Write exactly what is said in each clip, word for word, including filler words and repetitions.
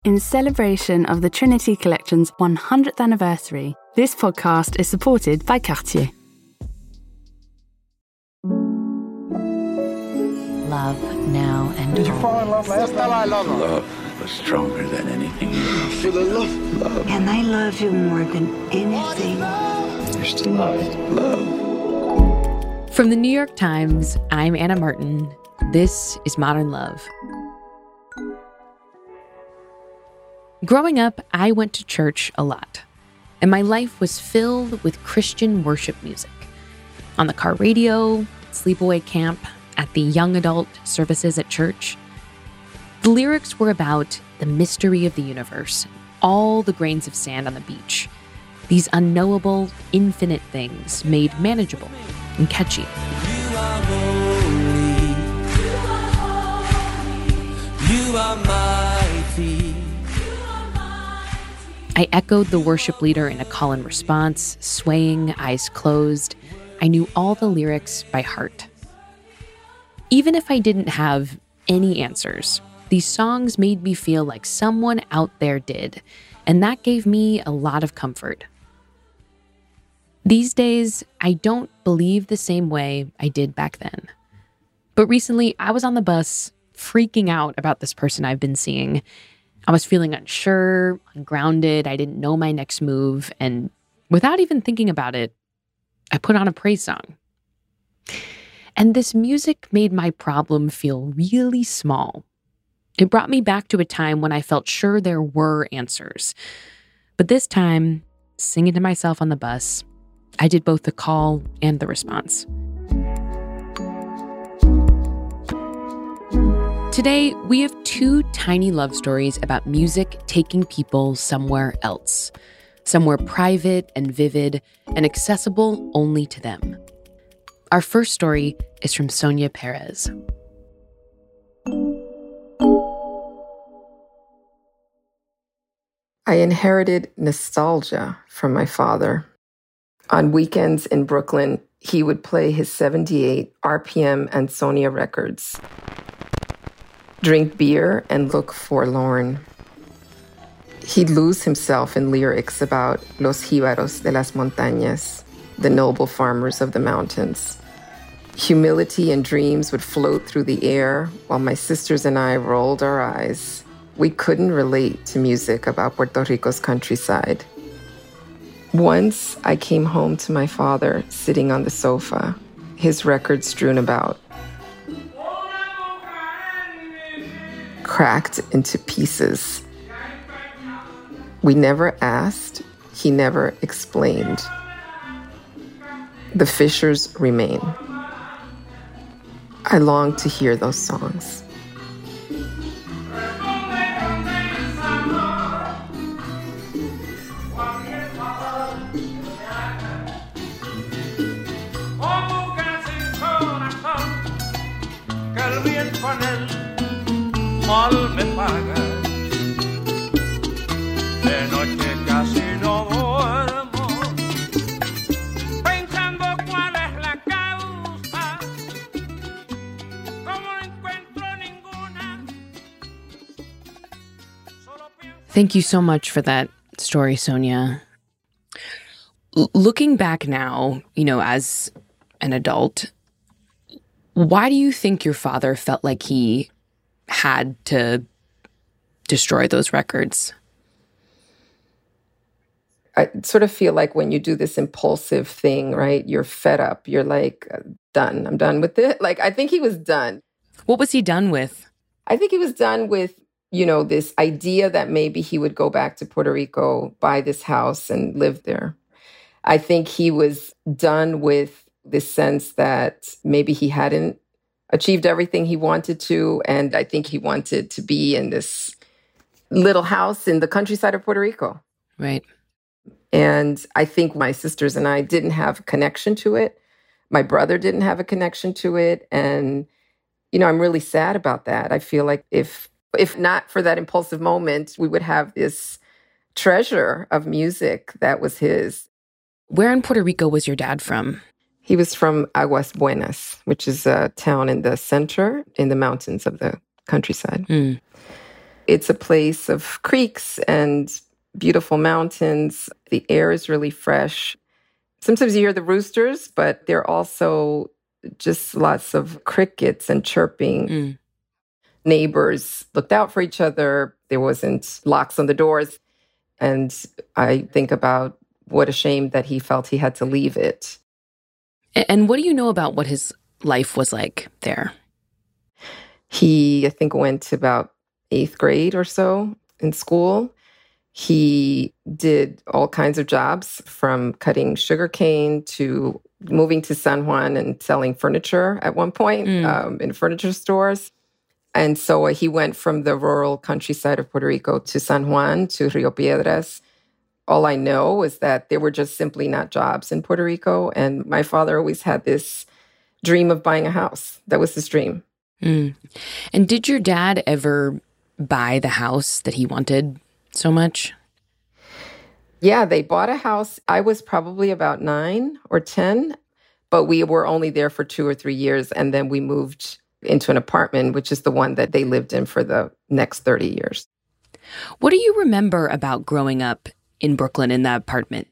In celebration of the Trinity Collection's one hundredth anniversary, this podcast is supported by Cartier. Love now and Did you fall in love last time? I love Love was stronger than anything. Feel in love. Love. And I love you more than anything. You're still loved. Love. From the New York Times, I'm Anna Martin. This is Modern Love. Growing up, I went to church a lot, and my life was filled with Christian worship music. On the car radio, sleepaway camp, at the young adult services at church. The lyrics were about the mystery of the universe, all the grains of sand on the beach, these unknowable, infinite things made manageable and catchy. You are holy. You are holy. You are mighty. I echoed the worship leader in a call and response, swaying, eyes closed. I knew all the lyrics by heart. Even if I didn't have any answers, these songs made me feel like someone out there did, and that gave me a lot of comfort. These days, I don't believe the same way I did back then. But recently, I was on the bus freaking out about this person I've been seeing. I was feeling unsure, ungrounded, I didn't know my next move, and without even thinking about it, I put on a praise song. And this music made my problem feel really small. It brought me back to a time when I felt sure there were answers. But this time, singing to myself on the bus, I did both the call and the response. Today, we have two tiny love stories about music taking people somewhere else, somewhere private and vivid and accessible only to them. Our first story is from Sonia Perez. I inherited nostalgia from my father. On weekends in Brooklyn, he would play his seventy-eight R P M and Sonia records, drink beer, and look forlorn. He'd lose himself in lyrics about los jíbaros de las montañas, the noble farmers of the mountains. Humility and dreams would float through the air while my sisters and I rolled our eyes. We couldn't relate to music about Puerto Rico's countryside. Once I came home to my father sitting on the sofa, his records strewn about, cracked into pieces. We never asked, he never explained. The fissures remain. I long to hear those songs. Thank you so much for that story, Sonia. L- looking back now, you know, as an adult, why do you think your father felt like he had to destroy those records? I sort of feel like when you do this impulsive thing, right, you're fed up. You're like, done. I'm done with it. Like, I think he was done. What was he done with? I think he was done with, you know, this idea that maybe he would go back to Puerto Rico, buy this house, and live there. I think he was done with this sense that maybe he hadn't achieved everything he wanted to, and I think he wanted to be in this little house in the countryside of Puerto Rico. Right. And I think my sisters and I didn't have a connection to it. My brother didn't have a connection to it. And, you know, I'm really sad about that. I feel like if if not for that impulsive moment, we would have this treasure of music that was his. Where in Puerto Rico was your dad from? He was from Aguas Buenas, which is a town in the center, in the mountains of the countryside. Mm. It's a place of creeks and beautiful mountains. The air is really fresh. Sometimes you hear the roosters, but there are also just lots of crickets and chirping. Mm. Neighbors looked out for each other. There wasn't locks on the doors. And I think about what a shame that he felt he had to leave it. And what do you know about what his life was like there? He, I think, went to about eighth grade or so in school. He did all kinds of jobs, from cutting sugarcane to moving to San Juan and selling furniture at one point mm. um, in furniture stores. And so he went from the rural countryside of Puerto Rico to San Juan, to Rio Piedras. All I know is that there were just simply not jobs in Puerto Rico. And my father always had this dream of buying a house. That was his dream. Mm. And did your dad ever buy the house that he wanted so much? Yeah, they bought a house. I was probably about nine or ten, but we were only there for two or three years. And then we moved into an apartment, which is the one that they lived in for the next thirty years. What do you remember about growing up in Brooklyn in that apartment?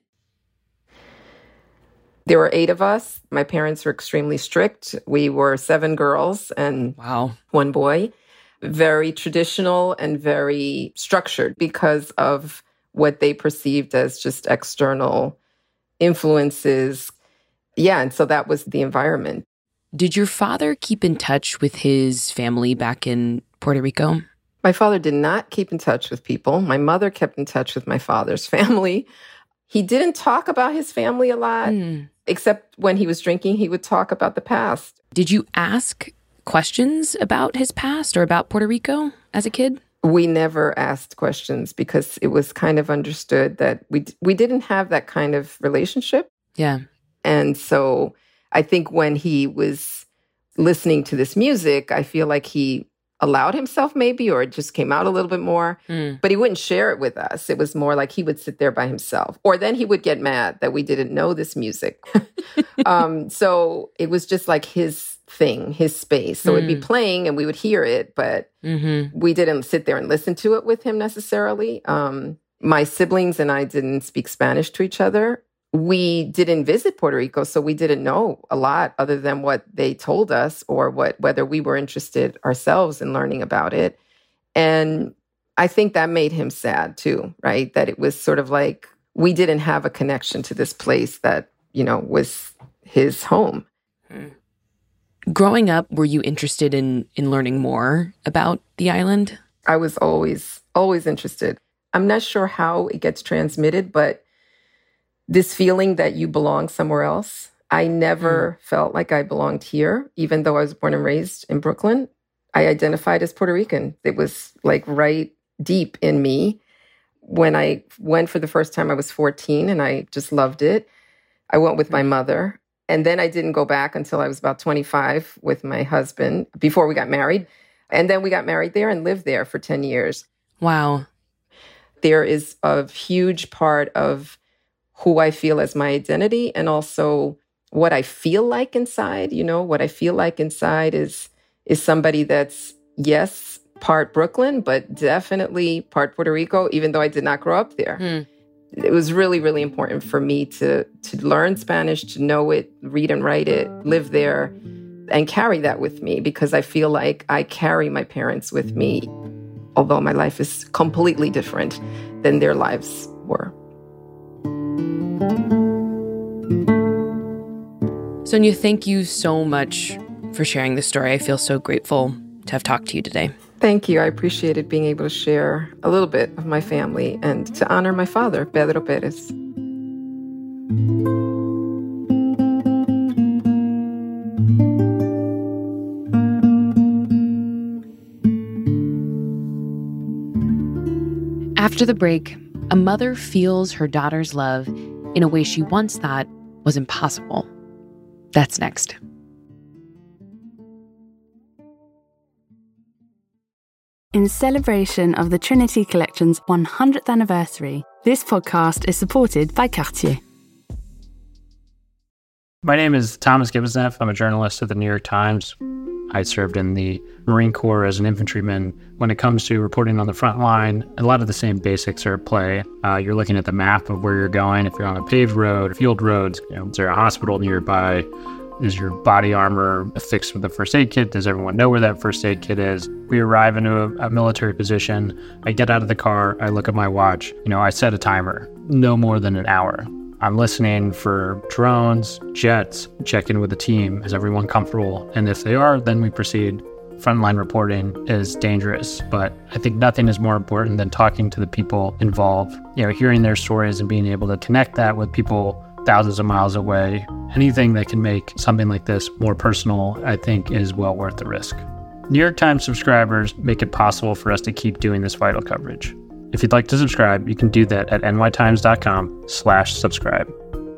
There were eight of us. My parents were extremely strict. We were seven girls and wow. one boy. Very traditional and very structured because of what they perceived as just external influences. Yeah, and so that was the environment. Did your father keep in touch with his family back in Puerto Rico? My father did not keep in touch with people. My mother kept in touch with my father's family. He didn't talk about his family a lot, mm. except when he was drinking, he would talk about the past. Did you ask questions about his past or about Puerto Rico as a kid? We never asked questions because it was kind of understood that we we didn't have that kind of relationship. Yeah. And so I think when he was listening to this music, I feel like he allowed himself maybe, or it just came out a little bit more, mm. but he wouldn't share it with us. It was more like he would sit there by himself, or then he would get mad that we didn't know this music. um, so it was just like his thing, his space. So mm. it'd be playing and we would hear it, but mm-hmm. we didn't sit there and listen to it with him necessarily. Um, my siblings and I didn't speak Spanish to each other. We didn't visit Puerto Rico, so we didn't know a lot other than what they told us, or what whether we were interested ourselves in learning about it. And I think that made him sad too, right? That it was sort of like we didn't have a connection to this place that, you know, was his home. Hmm. Growing up, were you interested in in learning more about the island? I was always, always interested. I'm not sure how it gets transmitted, but this feeling that you belong somewhere else. I never mm. felt like I belonged here, even though I was born and raised in Brooklyn. I identified as Puerto Rican. It was like right deep in me. When I went for the first time, I was fourteen and I just loved it. I went with my mother. And then I didn't go back until I was about twenty-five with my husband before we got married. And then we got married there and lived there for ten years. Wow. There is a huge part of who I feel as my identity, and also what I feel like inside. You know, what I feel like inside is is somebody that's, yes, part Brooklyn, but definitely part Puerto Rico, even though I did not grow up there. Mm. It was really, really important for me to to learn Spanish, to know it, read and write it, live there, and carry that with me, because I feel like I carry my parents with me, although my life is completely different than their lives were. Sonia, thank you so much for sharing this story. I feel so grateful to have talked to you today. Thank you. I appreciated being able to share a little bit of my family and to honor my father, Pedro Perez. After the break, a mother feels her daughter's love in a way she once thought was impossible. That's next. In celebration of the Trinity Collection's one hundredth anniversary, this podcast is supported by Cartier. My name is Thomas Gibbonsneff. I'm a journalist at the New York Times. I served in the Marine Corps as an infantryman. When it comes to reporting on the front line, a lot of the same basics are at play. Uh, you're looking at the map of where you're going. If you're on a paved road, field roads, you know, is there a hospital nearby? Is your body armor affixed with a first aid kit? Does everyone know where that first aid kit is? We arrive into a, a military position. I get out of the car. I look at my watch. You know, I set a timer, no more than an hour. I'm listening for drones, jets, check in with the team. Is everyone comfortable? And if they are, then we proceed. Frontline reporting is dangerous, but I think nothing is more important than talking to the people involved, you know, hearing their stories and being able to connect that with people thousands of miles away. Anything that can make something like this more personal, I think, is well worth the risk. New York Times subscribers make it possible for us to keep doing this vital coverage. If you'd like to subscribe, you can do that at nytimes.com slash subscribe.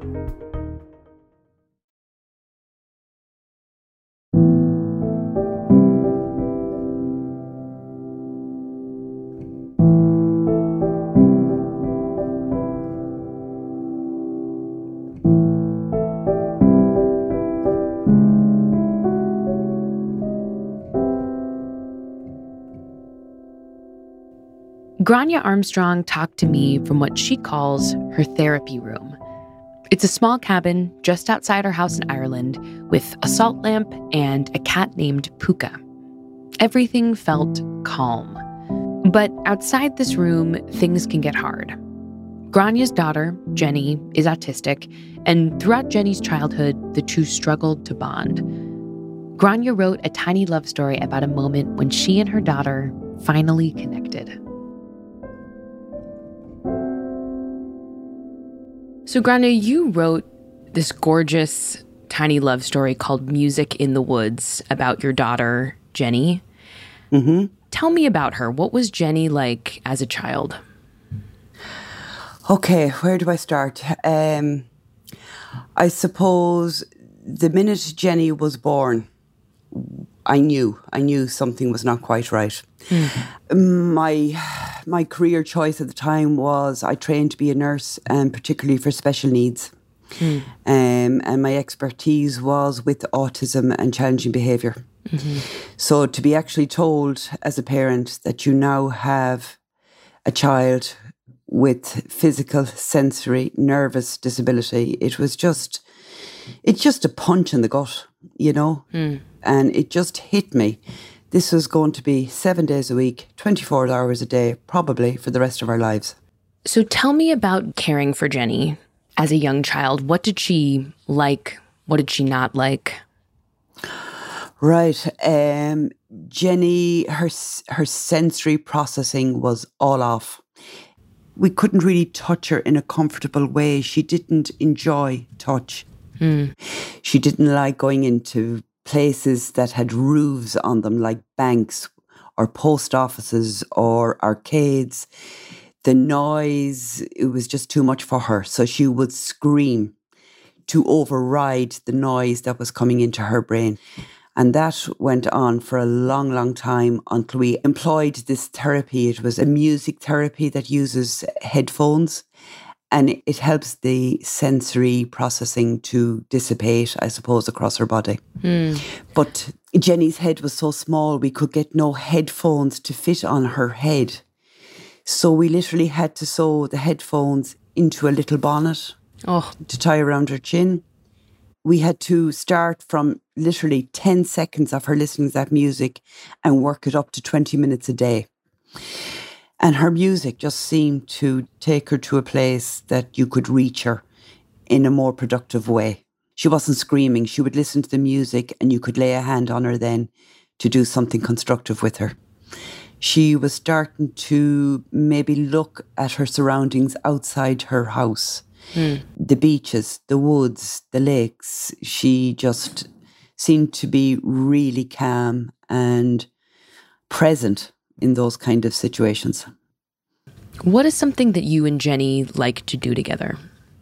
Grania Armstrong talked to me from what she calls her therapy room. It's a small cabin just outside her house in Ireland with a salt lamp and a cat named Puka. Everything felt calm. But outside this room, things can get hard. Grania's daughter, Jenny, is autistic, and throughout Jenny's childhood, the two struggled to bond. Grania wrote a tiny love story about a moment when she and her daughter finally connected. So, Grania, you wrote this gorgeous, tiny love story called Music in the Woods about your daughter, Jenny. Mm-hmm. Tell me about her. What was Jenny like as a child? Okay, where do I start? Um, I suppose the minute Jenny was born, I knew, I knew something was not quite right. Mm. My my career choice at the time was I trained to be a nurse, and particularly for special needs. Mm. Um, and my expertise was with autism and challenging behaviour. Mm-hmm. So to be actually told as a parent that you now have a child with physical, sensory, nervous disability, it was just, it's just a punch in the gut, you know? Mm. And it just hit me. This was going to be seven days a week, twenty-four hours a day, probably for the rest of our lives. So tell me about caring for Jenny as a young child. What did she like? What did she not like? Right. Um, Jenny, her her sensory processing was all off. We couldn't really touch her in a comfortable way. She didn't enjoy touch. Mm. She didn't like going into places that had roofs on them, like banks or post offices or arcades. The noise, it was just too much for her. So she would scream to override the noise that was coming into her brain. And that went on for a long, long time until we employed this therapy. It was a music therapy that uses headphones. And it helps the sensory processing to dissipate, I suppose, across her body. Mm. But Jenny's head was so small, we could get no headphones to fit on her head. So we literally had to sew the headphones into a little bonnet oh. to tie around her chin. We had to start from literally ten seconds of her listening to that music and work it up to twenty minutes a day. And her music just seemed to take her to a place that you could reach her in a more productive way. She wasn't screaming. She would listen to the music and you could lay a hand on her then to do something constructive with her. She was starting to maybe look at her surroundings outside her house. Mm. The beaches, the woods, the lakes. She just seemed to be really calm and present in those kind of situations. What is something that you and Jenny like to do together?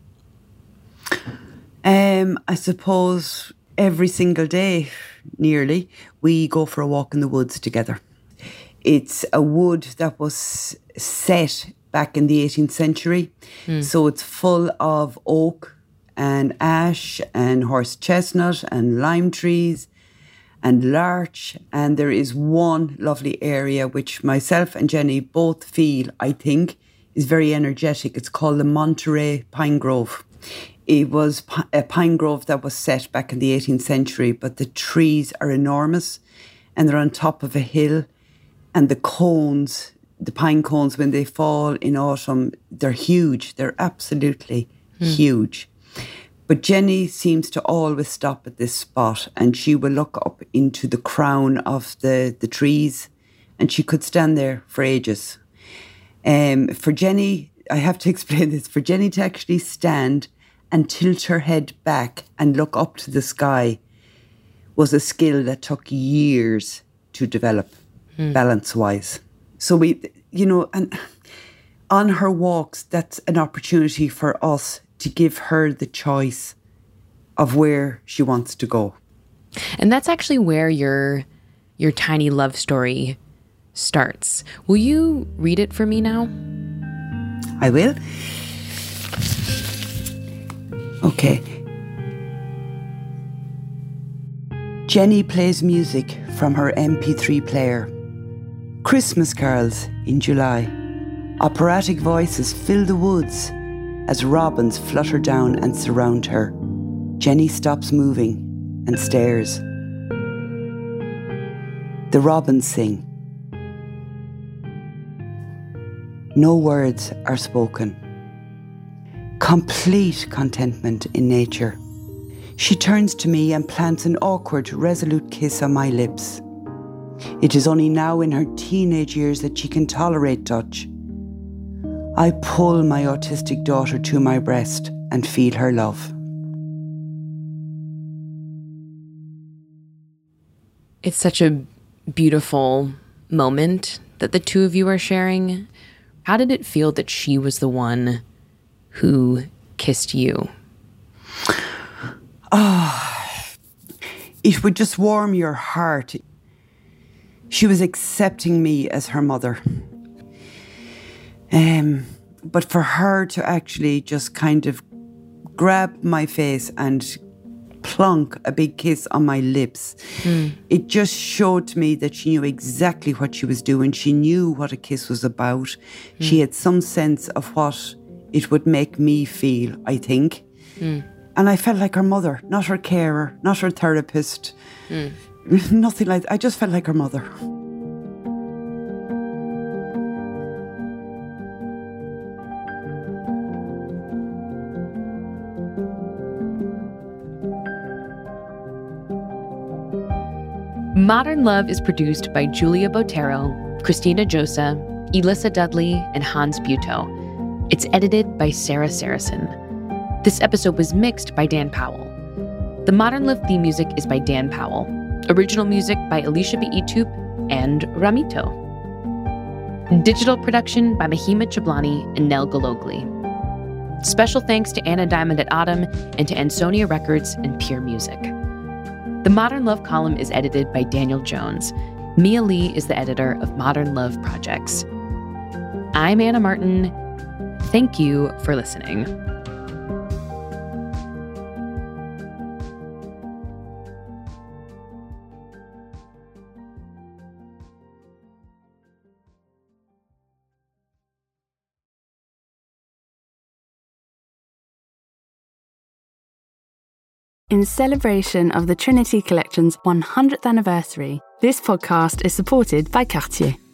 Um, I suppose every single day, nearly, we go for a walk in the woods together. It's a wood that was set back in the eighteenth century. Mm. So it's full of oak and ash and horse chestnut and lime trees and larch. And there is one lovely area which myself and Jenny both feel, I think, is very energetic. It's called the Monterey Pine Grove. It was a pine grove that was set back in the eighteenth century, but the trees are enormous and they're on top of a hill, and the cones, the pine cones, when they fall in autumn, they're huge. They're absolutely hmm. huge. But Jenny seems to always stop at this spot, and she will look up into the crown of the, the trees, and she could stand there for ages. Um, for Jenny, I have to explain this, for Jenny to actually stand and tilt her head back and look up to the sky was a skill that took years to develop, mm. balance-wise. So we, you know, and on her walks, that's an opportunity for us to give her the choice of where she wants to go. And that's actually where your your tiny love story starts. Will you read it for me now? I will. Okay. Jenny plays music from her M P three player. Christmas carols in July. Operatic voices fill the woods as robins flutter down and surround her. Jenny stops moving and stares. The robins sing. No words are spoken. Complete contentment in nature. She turns to me and plants an awkward, resolute kiss on my lips. It is only now in her teenage years that she can tolerate touch. I pull my autistic daughter to my breast and feel her love. It's such a beautiful moment that the two of you are sharing. How did it feel that she was the one who kissed you? Ah, oh, it would just warm your heart. She was accepting me as her mother. Um, but for her to actually just kind of grab my face and plunk a big kiss on my lips, mm. it just showed to me that she knew exactly what she was doing. She knew what a kiss was about. Mm. She had some sense of what it would make me feel, I think. Mm. And I felt like her mother, not her carer, not her therapist, mm. nothing like that. I just felt like her mother. Modern Love is produced by Julia Botero, Christina Josa, Elissa Dudley, and Hans Buetow. It's edited by Sarah Saracen. This episode was mixed by Dan Powell. The Modern Love theme music is by Dan Powell. Original music by Alicia Beitup and Ramito. Digital production by Mahima Chablani and Nell Gologli. Special thanks to Anna Diamond at Autumn and to Ansonia Records and Pure Music. The Modern Love column is edited by Daniel Jones. Mia Lee is the editor of Modern Love Projects. I'm Anna Martin. Thank you for listening. In celebration of the Trinity Collection's one hundredth anniversary, this podcast is supported by Cartier.